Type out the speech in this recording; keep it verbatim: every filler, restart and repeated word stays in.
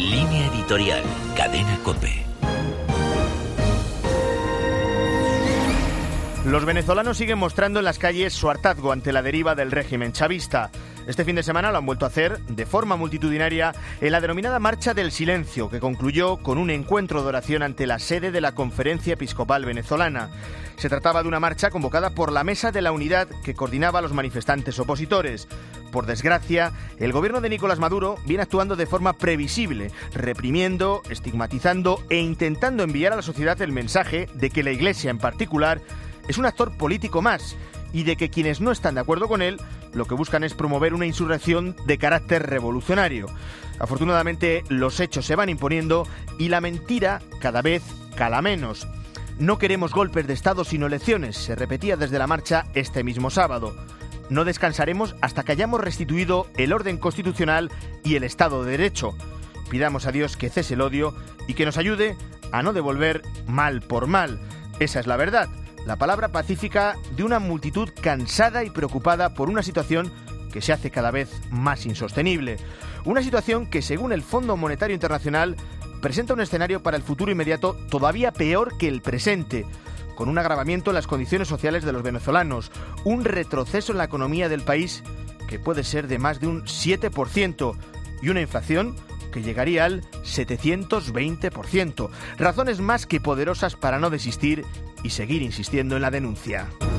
Línea editorial, Cadena COPE. Los venezolanos siguen mostrando en las calles su hartazgo ante la deriva del régimen chavista. Este fin de semana lo han vuelto a hacer de forma multitudinaria en la denominada Marcha del Silencio, que concluyó con un encuentro de oración ante la sede de la Conferencia Episcopal Venezolana. Se trataba de una marcha convocada por la Mesa de la Unidad que coordinaba a los manifestantes opositores. Por desgracia, el gobierno de Nicolás Maduro viene actuando de forma previsible, reprimiendo, estigmatizando e intentando enviar a la sociedad el mensaje de que la Iglesia en particular es un actor político más y de que quienes no están de acuerdo con él lo que buscan es promover una insurrección de carácter revolucionario. Afortunadamente, los hechos se van imponiendo y la mentira cada vez cala menos. No queremos golpes de Estado sino elecciones, se repetía desde la marcha este mismo sábado. No descansaremos hasta que hayamos restituido el orden constitucional y el Estado de Derecho. Pidamos a Dios que cese el odio y que nos ayude a no devolver mal por mal. Esa es la verdad. La palabra pacífica de una multitud cansada y preocupada por una situación que se hace cada vez más insostenible. Una situación que, según el Fondo Monetario Internacional, presenta un escenario para el futuro inmediato todavía peor que el presente, con un agravamiento en las condiciones sociales de los venezolanos, un retroceso en la economía del país que puede ser de más de un siete por ciento y una inflación que llegaría al setecientos veinte por ciento. Razones más que poderosas para no desistir y seguir insistiendo en la denuncia.